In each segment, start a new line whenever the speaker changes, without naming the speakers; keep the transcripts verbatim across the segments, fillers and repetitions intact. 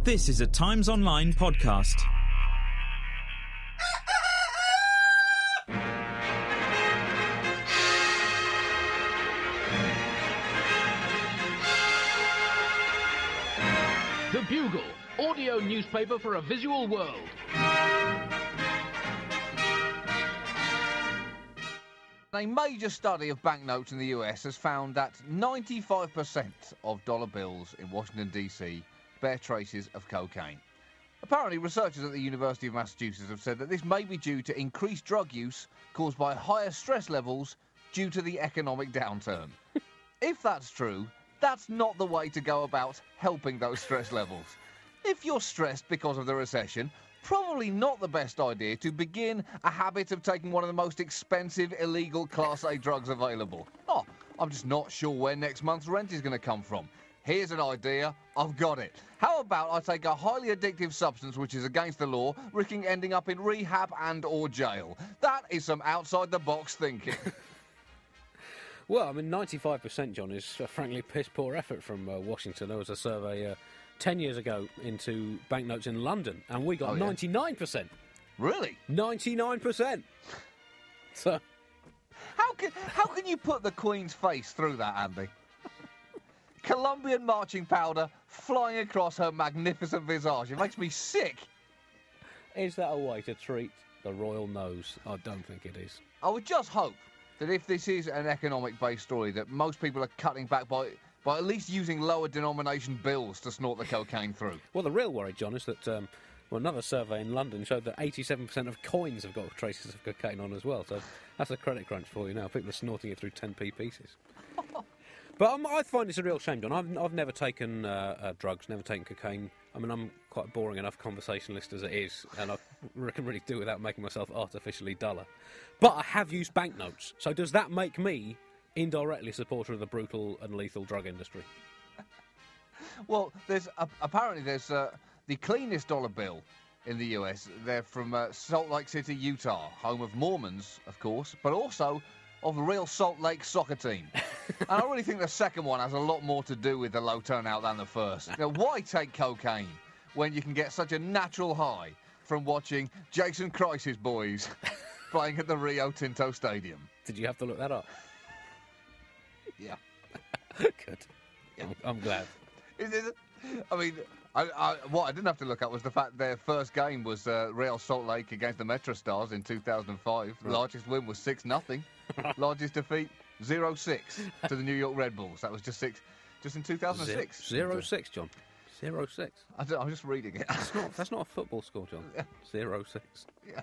This is a Times Online podcast.
The Bugle, audio newspaper for a visual world.
A major study of banknotes in the U S has found that ninety-five percent of dollar bills in Washington, D C bear traces of cocaine. Apparently, researchers at the University of Massachusetts have said that this may be due to increased drug use caused by higher stress levels due to the economic downturn. If that's true, that's not the way to go about helping those stress levels. If you're stressed because of the recession, probably not the best idea to begin a habit of taking one of the most expensive illegal Class A drugs available. Oh, I'm just not sure where next month's rent is going to come from. Here's an idea, I've got it. How about I take a highly addictive substance which is against the law, risking ending up in rehab and or jail? That is some outside-the-box thinking.
Well, I mean, ninety-five percent, John, is uh, frankly piss-poor effort from uh, Washington. There was a survey uh, ten years ago into banknotes in London, and we got
oh, yeah.
ninety-nine percent.
Really?
ninety-nine percent! So...
How can, how can you put the Queen's face through that, Andy? Colombian marching powder flying across her magnificent visage. It makes me sick.
Is that a way to treat the royal nose? I don't think it is.
I would just hope that if this is an economic-based story, that most people are cutting back by by at least using lower denomination bills to snort the cocaine through.
Well, the real worry, John, is that um, well, another survey in London showed that eighty-seven percent of coins have got traces of cocaine on as well. So that's a credit crunch for you now. People are snorting it through ten p pieces. But um, I find it's a real shame, John. I've, I've never taken uh, uh, drugs, never taken cocaine. I mean, I'm quite a boring enough conversationalist as it is, and I can really do without making myself artificially duller. But I have used banknotes, so does that make me indirectly a supporter of the brutal and lethal drug industry?
Well, there's uh, apparently there's uh, the cleanest dollar bill in the U S. They're from uh, Salt Lake City, Utah, home of Mormons, of course, but also of the real Salt Lake soccer team. And I really think the second one has a lot more to do with the low turnout than the first. Now, why take cocaine when you can get such a natural high from watching Jason Christ's boys playing at the Rio Tinto Stadium?
Did you have to look that up?
Yeah.
Good. Yeah. I'm, I'm glad.
Is it, I mean, I, I, what I didn't have to look at was the fact their first game was uh, Real Salt Lake against the Metro Stars in two thousand five. Right. Largest win was six nothing. Largest defeat, zero six to the New York Red Bulls. That was just six, just in two thousand six.
Zero six, John. Zero six.
I don't, I'm just reading it.
That's not, that's not a football score, John.
Yeah.
Zero six.
Yeah.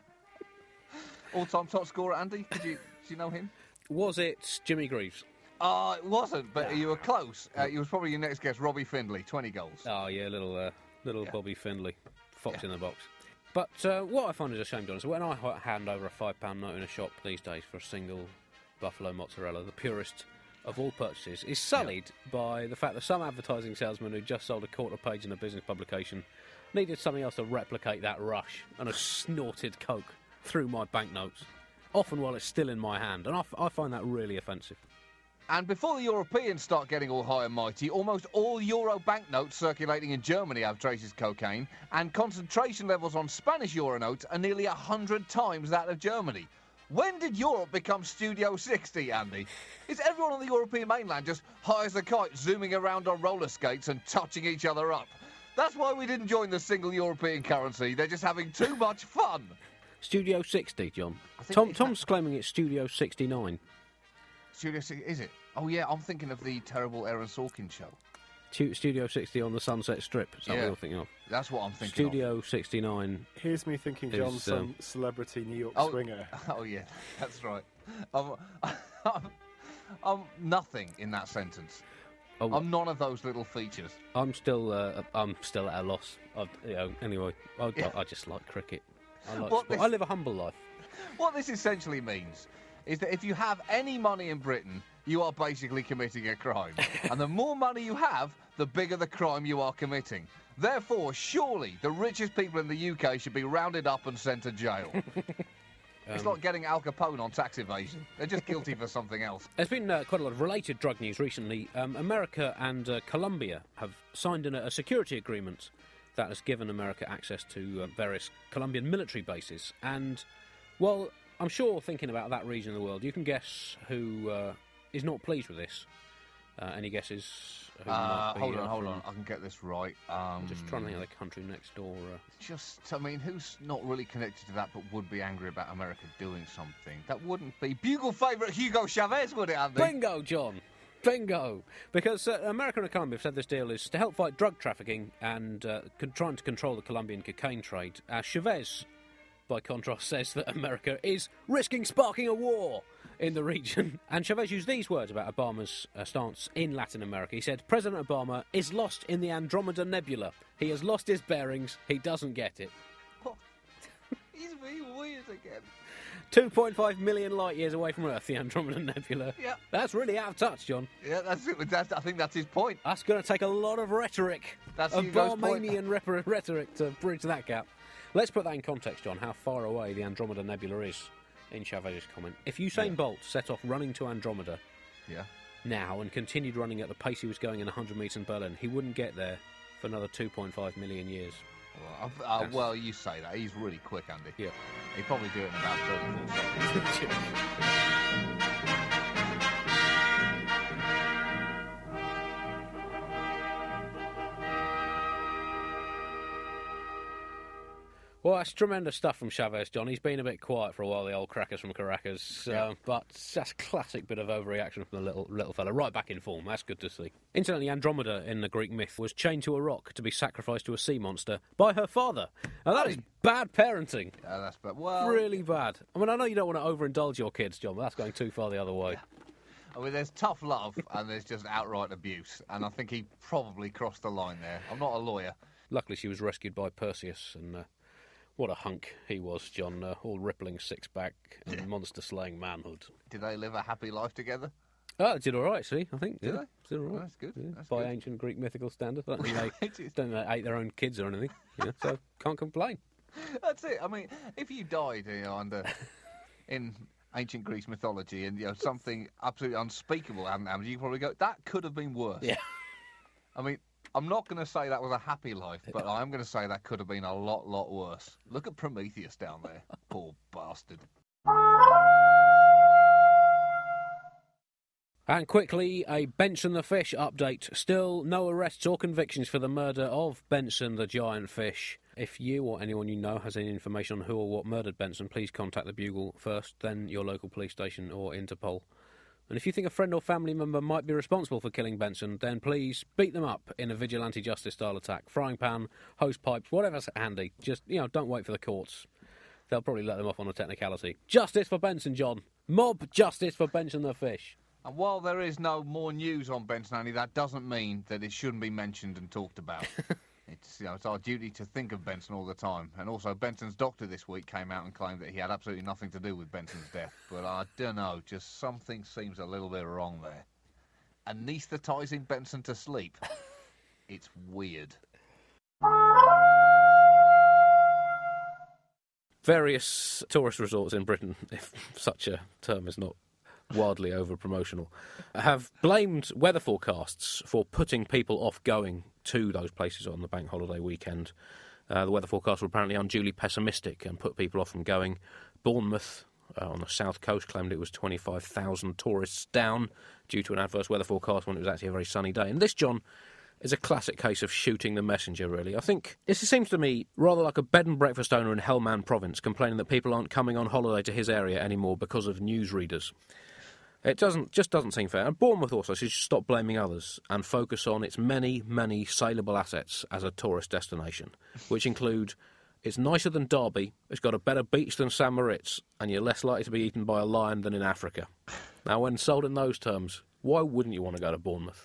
All-time top scorer, Andy. Did you, did you know him?
Was it Jimmy Greaves?
Uh, it wasn't, but you were close. Uh, you was probably your next guess, Robbie Findlay, twenty goals.
Oh, yeah, little uh, little yeah. Bobby Findlay, fox
yeah.
in the box. But uh, what I find is a shame, John, is when I hand over a five pound note in a shop these days for a single buffalo mozzarella, the purest of all purchases, is sullied yeah. by the fact that some advertising salesman who just sold a quarter page in a business publication needed something else to replicate that rush and has snorted coke through my banknotes, often while it's still in my hand, and I, f- I find that really offensive.
And before the Europeans start getting all high and mighty, almost all euro banknotes circulating in Germany have traces of cocaine, and concentration levels on Spanish euro notes are nearly a hundred times that of Germany. When did Europe become Studio sixty, Andy? Is everyone on the European mainland just high as a kite, zooming around on roller skates and touching each other up? That's why we didn't join the single European currency. They're just having too much fun.
Studio sixty, John. Tom, Tom's
ha-
claiming it's Studio sixty-nine.
Studio sixty, is it? Oh, yeah, I'm thinking of the terrible Aaron Sorkin show.
Studio sixty on the Sunset Strip. Is that
yeah,
what you're thinking of?
That's what I'm thinking
Studio
of.
sixty-nine.
Here's me thinking John,
is,
some
um,
celebrity New York
oh,
swinger.
Oh, yeah, that's right. I'm, I'm, I'm nothing in that sentence. Oh, I'm none of those little features.
I'm still, uh, I'm still at a loss. I, you know, anyway, I,
yeah.
I, I just like cricket. I, like
sport.
This, I live a humble life.
What this essentially means is that if you have any money in Britain, you are basically committing a crime. And the more money you have, the bigger the crime you are committing. Therefore, surely the richest people in the U K should be rounded up and sent to jail. It's um, like getting Al Capone on tax evasion. They're just guilty for something else.
There's been uh, quite a lot of related drug news recently. Um, America and uh, Colombia have signed in a, a security agreement that has given America access to uh, various Colombian military bases. And, well, I'm sure thinking about that region of the world, you can guess who uh, is not pleased with this. Uh, any guesses? Who
Uh,
might be,
hold on,
uh,
hold
from-
on. I can get this right. Um,
I'm just trying to think of the country next door. Uh,
Just, I mean, who's not really connected to that but would be angry about America doing something? That wouldn't be Bugle favourite Hugo Chavez, would it, Andy?
Bingo, John! Bingo! Because uh, America and Colombia have said this deal is to help fight drug trafficking and uh, con- trying to control the Colombian cocaine trade. Uh, Chavez, by contrast, says that America is risking sparking a war in the region. And Chavez used these words about Obama's uh, stance in Latin America. He said, President Obama is lost in the Andromeda Nebula. He has lost his bearings. He doesn't get it.
He's being weird again.
two point five million light years away from Earth, the Andromeda Nebula.
Yeah.
That's really out of touch, John.
Yeah, that's it. That's, I think that's his point.
That's going to take a lot of rhetoric,
That's
of
Hugo's point.
Barmanian rep- rhetoric to bridge that gap. Let's put that in context, John, how far away the Andromeda Nebula is in Chavez's comment. If Usain
Yeah.
Bolt set off running to Andromeda
Yeah.
now and continued running at the pace he was going in one hundred metres in Berlin, he wouldn't get there for another two point five million years.
Well, I've- uh, well, you say that. He's really quick, Andy.
Yeah.
He'd probably do it in about thirty-four seconds.
Well, that's tremendous stuff from Chavez, John. He's been a bit quiet for a while, the old crackers from Caracas.
Yeah.
Uh, but that's a classic bit of overreaction from the little little fella. Right back in form. That's good to see. Incidentally, Andromeda in the Greek myth was chained to a rock to be sacrificed to a sea monster by her father. Now, that is bad parenting.
Yeah, that's but well.
Really bad. I mean, I know you don't want to overindulge your kids, John, but that's going too far the other way.
I mean, there's tough love and there's just outright abuse, and I think he probably crossed the line there. I'm not a lawyer.
Luckily, she was rescued by Perseus, and uh, what a hunk he was, John. Uh, all rippling six-pack and monster-slaying manhood.
Did they live a happy life together?
Oh, it did all right, see, I think.
Did
yeah,
they?
Did all right.
That's good.
Yeah,
That's
by
good.
ancient Greek mythical standards. I don't think they,
It is.
don't think they ate their own kids or anything. You know, so can't complain.
That's it. I mean, if you died, you know, under in ancient Greece mythology, and you know something absolutely unspeakable hadn't happened, you could probably go, that could have been worse.
Yeah.
I mean, I'm not going to say that was a happy life, but I am going to say that could have been a lot, lot worse. Look at Prometheus down there. Poor bastard.
And quickly, a Benson the Fish update. Still no arrests or convictions for the murder of Benson the giant fish. If you or anyone you know has any information on who or what murdered Benson, please contact the Bugle first, then your local police station or Interpol. And if you think a friend or family member might be responsible for killing Benson, then please beat them up in a vigilante justice style attack. Frying pan, hose pipes, whatever's handy. Just, you know, don't wait for the courts. They'll probably let them off on a technicality. Justice for Benson, John. Mob justice for Benson the Fish.
And while there is no more news on Benson, Andy, that doesn't mean that it shouldn't be mentioned and talked about. It's, you know, it's our duty to think of Benson all the time. And also, Benson's doctor this week came out and claimed that he had absolutely nothing to do with Benson's death. But I don't know, just something seems a little bit wrong there. Anaesthetising Benson to sleep. It's weird.
Various tourist resorts in Britain, if such a term is not wildly over-promotional, have blamed weather forecasts for putting people off going to those places on the bank holiday weekend. Uh, the weather forecasts were apparently unduly pessimistic and put people off from going. Bournemouth, uh, on the south coast, claimed it was twenty-five thousand tourists down due to an adverse weather forecast when it was actually a very sunny day. And this, John, is a classic case of shooting the messenger, really. I think this seems to me rather like a bed and breakfast owner in Helmand province complaining that people aren't coming on holiday to his area anymore because of newsreaders. It doesn't just doesn't seem fair. And Bournemouth also should stop blaming others and focus on its many, many saleable assets as a tourist destination, which include it's nicer than Derby, it's got a better beach than St Moritz, and you're less likely to be eaten by a lion than in Africa. Now, when sold in those terms, why wouldn't you want to go to Bournemouth?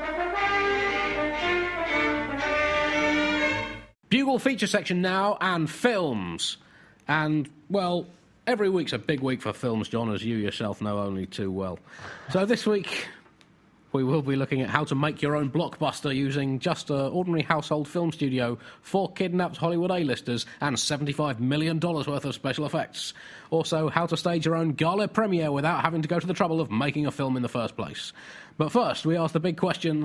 Bugle feature section now, and films. And, well, every week's a big week for films, John, as you yourself know only too well. So this week, we will be looking at how to make your own blockbuster using just an ordinary household film studio, four kidnapped Hollywood A-listers, and seventy-five million dollars worth of special effects. Also, how to stage your own gala premiere without having to go to the trouble of making a film in the first place. But first, we ask the big questions.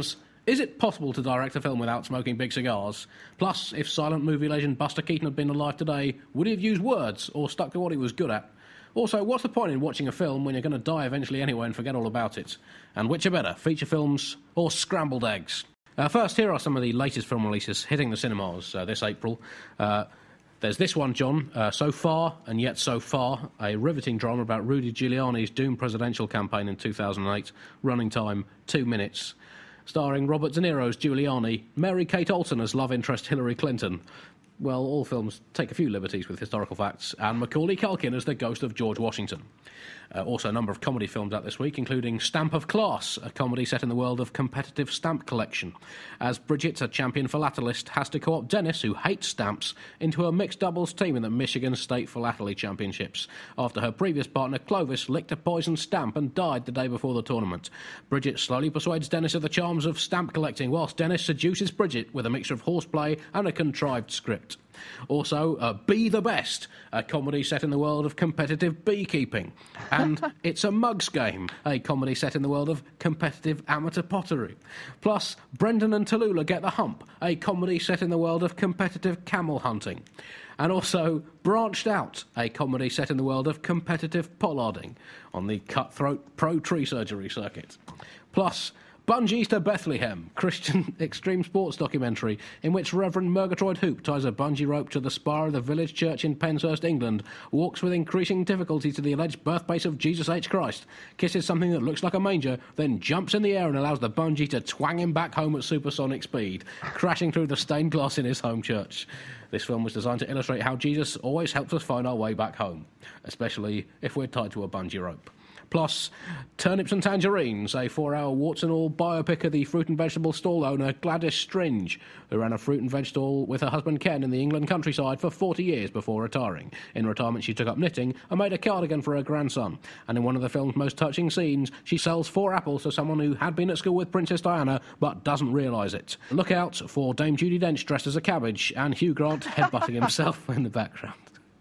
Is it possible to direct a film without smoking big cigars? Plus, if silent movie legend Buster Keaton had been alive today, would he have used words or stuck to what he was good at? Also, what's the point in watching a film when you're going to die eventually anyway and forget all about it? And which are better, feature films or scrambled eggs? Uh, first, here are some of the latest film releases hitting the cinemas uh, this April. Uh, there's this one, John, uh, So Far and Yet So Far, a riveting drama about Rudy Giuliani's doomed presidential campaign in two thousand eight, running time two minutes. Starring Robert De Niro's Giuliani, Mary-Kate Olsen as love interest Hillary Clinton. Well, all films take a few liberties with historical facts, and Macaulay Culkin as the ghost of George Washington. Uh, also, a number of comedy films out this week, including Stamp of Class, a comedy set in the world of competitive stamp collection, as Bridget, a champion philatelist, has to co-opt Dennis, who hates stamps, into a mixed doubles team in the Michigan State Philately Championships, after her previous partner Clovis licked a poisoned stamp and died the day before the tournament. Bridget slowly persuades Dennis of the charms of stamp collecting, whilst Dennis seduces Bridget with a mixture of horseplay and a contrived script. Also, uh, Be the Best, a comedy set in the world of competitive beekeeping. And It's a Mugs Game, a comedy set in the world of competitive amateur pottery. Plus, Brendan and Tallulah Get the Hump, a comedy set in the world of competitive camel hunting. And also Branched Out, a comedy set in the world of competitive pollarding on the cutthroat pro-tree surgery circuit. Plus, Bungees to Bethlehem, Christian extreme sports documentary in which Reverend Murgatroyd Hoop ties a bungee rope to the spire of the village church in Penshurst, England, walks with increasing difficulty to the alleged birthplace of Jesus H. Christ, kisses something that looks like a manger, then jumps in the air and allows the bungee to twang him back home at supersonic speed, crashing through the stained glass in his home church. This film was designed to illustrate how Jesus always helps us find our way back home, especially if we're tied to a bungee rope. Plus, Turnips and Tangerines, a four-hour warts-and-all biopic of the fruit and vegetable stall owner Gladys Stringe, who ran a fruit and veg stall with her husband Ken in the England countryside for forty years before retiring. In retirement, she took up knitting and made a cardigan for her grandson. And in one of the film's most touching scenes, she sells four apples to someone who had been at school with Princess Diana but doesn't realise it. Look out for Dame Judi Dench dressed as a cabbage and Hugh Grant headbutting himself in the background.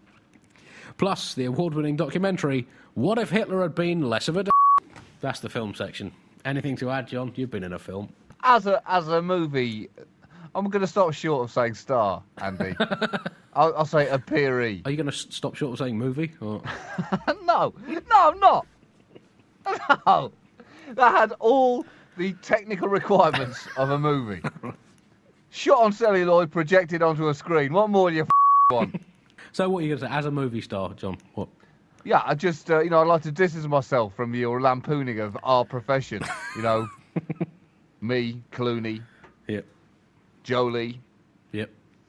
Plus, the award-winning documentary, What If Hitler Had Been Less of a D***? That's the film section. Anything to add, John? You've been in a film.
As a as a movie, I'm going to stop short of saying star, Andy. I'll, I'll say appearee.
Are you going to stop short of saying movie? Or...
no, no, I'm not. No. That had all the technical requirements of a movie. Shot on celluloid, projected onto a screen. What more do you f*** want?
So what are you going to say, as a movie star, John? What?
Yeah, I just, uh, you know, I'd like to distance myself from your lampooning of our profession. You know, me, Clooney,
yep,
Jolie.
Yep.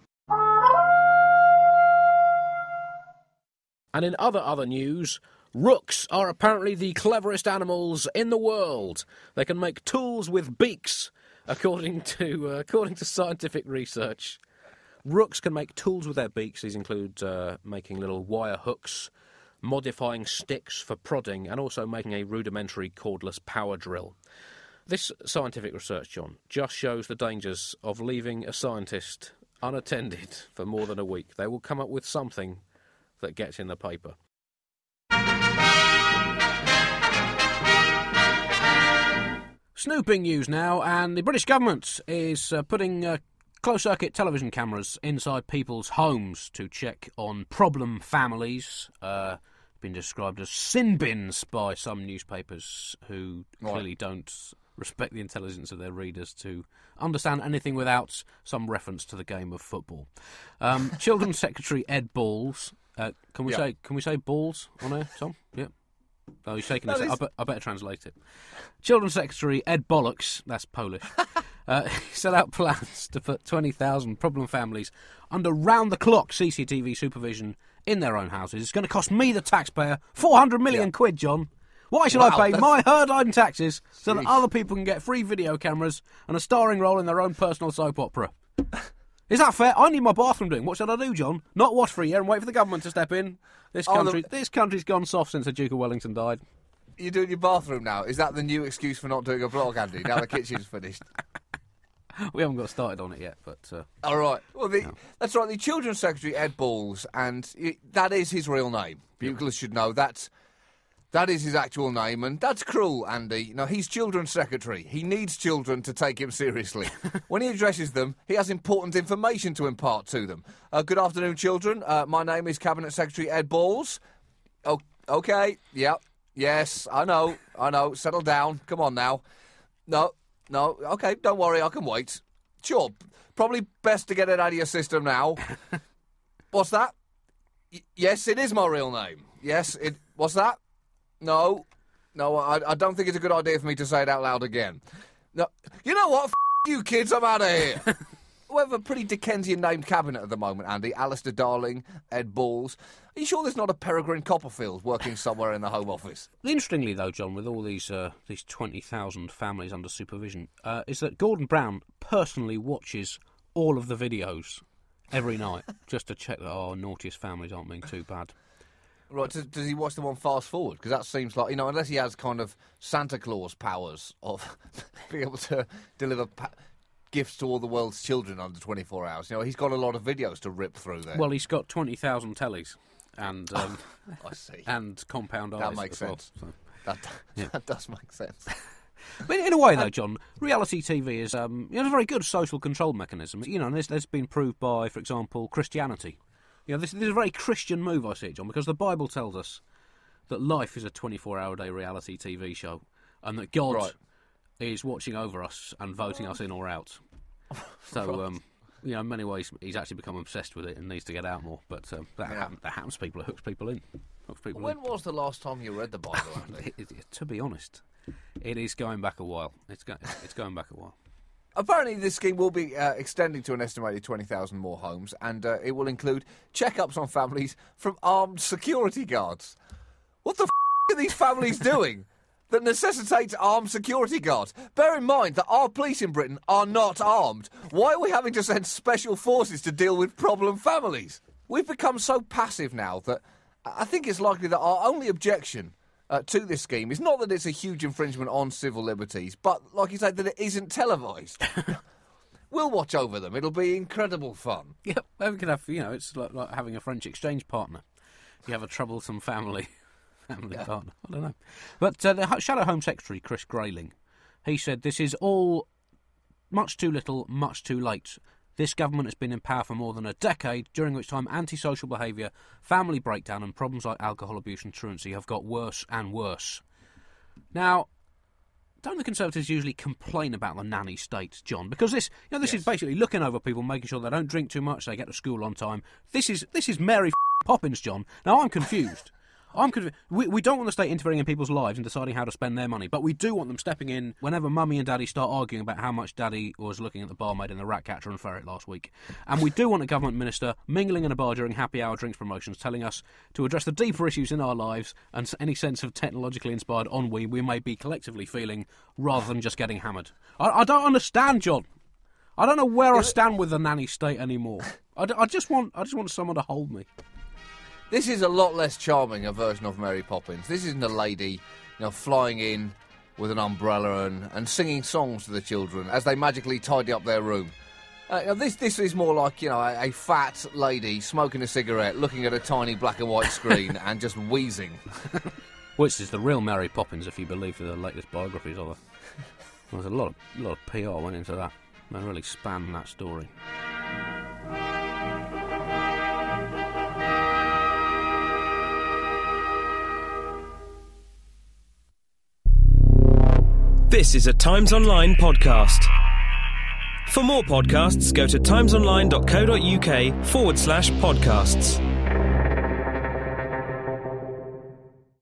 And in other other news, rooks are apparently the cleverest animals in the world. They can make tools with beaks, according to uh, according to scientific research. Rooks can make tools with their beaks. These include uh, making little wire hooks, modifying sticks for prodding, and also making a rudimentary cordless power drill. This scientific research, John, just shows the dangers of leaving a scientist unattended for more than a week. They will come up with something that gets in the paper. Snooping news now, and the British government is uh, putting uh, closed-circuit television cameras inside people's homes to check on problem families. Uh, been described as sin bins by some newspapers who right. clearly don't respect the intelligence of their readers to understand anything without some reference to the game of football. Um, Children's Secretary Ed Balls. Uh, can we yeah. say can we say balls on air, Tom? Yeah. Oh, he's shaking his head. I, be- I better translate it. Children's Secretary Ed Bollocks, that's Polish, uh, set out plans to put twenty thousand problem families under round-the-clock C C T V supervision in their own houses. It's going to cost me, the taxpayer, four hundred million yeah. quid, John. Why should wow, I pay that's... my hard-earned taxes so Jeez. that other people can get free video cameras and a starring role in their own personal soap opera? Is that fair? I need my bathroom doing. What should I do, John? Not watch for a year and wait for the government to step in? This country, oh, the... this country's gone soft since the Duke of Wellington died.
You're doing your bathroom now? Is that the new excuse for not doing a vlog, Andy? Now the kitchen's finished.
We haven't got started on it yet, but... Uh,
All right. Well, the,
no.
that's right. The Children's Secretary, Ed Balls, and it, that is his real name. Buglers should know that. That is his actual name, and that's cruel, Andy. Now, he's children's secretary. He needs children to take him seriously. When he addresses them, he has important information to impart to them. Uh, good afternoon, children. Uh, my name is Cabinet Secretary Ed Balls. Oh, okay, yep, yes, I know, I know. Settle down. Come on now. No, no, okay, don't worry, I can wait. Sure, probably best to get it out of your system now. What's that? Y- yes, it is my real name. Yes, it... What's that? No, no, I, I don't think it's a good idea for me to say it out loud again. No, you know what? F*** you kids, I'm out of here. We have a pretty Dickensian named cabinet at the moment, Andy. Alistair Darling, Ed Balls. Are you sure there's not a Peregrine Copperfield working somewhere in the Home Office?
Interestingly, though, John, with all these uh, these twenty thousand families under supervision, uh, is that Gordon Brown personally watches all of the videos every night just to check that our naughtiest families aren't being too bad.
Right, does, does he watch them on fast forward? Because that seems like, you know, unless he has kind of Santa Claus powers of being able to deliver pa- gifts to all the world's children under twenty-four hours. You know, he's got a lot of videos to rip through there.
Well, he's got twenty thousand tellies and um,
I see.
and compound eyes.
That makes
as well,
sense.
so.
That,
Yeah.
that does make sense.
But in a way, though, John, reality T V is um, you know, a very good social control mechanism. You know, and this has been proved by, for example, Christianity. You know, this, this is a very Christian move, I see it, John, because the Bible tells us that life is a twenty-four hour a day reality T V show, and that God
Right.
is watching over us and voting us in or out. So,
Right.
um, you know, in many ways, he's actually become obsessed with it and needs to get out more. But um, that,
Yeah.
happen, that happens to people. It hooks people in. Hooks people
When
in.
was the last time you read the Bible, Andy?
It- it- to be honest, it is going back a while. It's go, it's going back a while.
Apparently, this scheme will be uh, extending to an estimated twenty thousand more homes, and uh, it will include checkups on families from armed security guards. What the f*** are these families doing that necessitates armed security guards? Bear in mind that our police in Britain are not armed. Why are we having to send special forces to deal with problem families? We've become so passive now that I think it's likely that our only objection Uh, to this scheme is not that it's a huge infringement on civil liberties, but, like you say, that it isn't televised. We'll watch over them. It'll be incredible fun.
Yeah, we could have, you know, it's like, like having a French exchange partner. You have a troublesome family family
Yeah.
partner. I don't know. But uh, the Ho- Shadow Home Secretary, Chris Grayling, he said this is all much too little, much too late. This government has been in power for more than a decade, during which time antisocial behaviour, family breakdown and problems like alcohol abuse and truancy have got worse and worse. Now, don't the Conservatives usually complain about the nanny state, John? Because this, you know, this
Yes.
is basically looking over people, making sure they don't drink too much, they get to school on time. This is this is Mary Poppins, John. Now, I'm confused. I'm confused. We, we don't want the state interfering in people's lives and deciding how to spend their money, but we do want them stepping in whenever Mummy and Daddy start arguing about how much Daddy was looking at the barmaid in the Ratcatcher and Ferret last week. And we do want a government minister mingling in a bar during happy hour drinks promotions, telling us to address the deeper issues in our lives and s- any sense of technologically inspired ennui we may be collectively feeling, rather than just getting hammered. I, I don't understand, John. I don't know where I stand with the nanny state anymore. I, d- I just want I just want someone to hold me.
This is a lot less charming a version of Mary Poppins. This isn't a lady, you know, flying in with an umbrella and, and singing songs to the children as they magically tidy up their room. Uh, you know, this this is more like, you know, a, a fat lady smoking a cigarette, looking at a tiny black and white screen and just wheezing.
Which is the real Mary Poppins, if you believe the latest biographies of her. Well, there's a lot of, a lot of P R went into that. They really span that story.
This is a Times Online podcast. For more podcasts, go to timesonline.co.uk forward slash podcasts.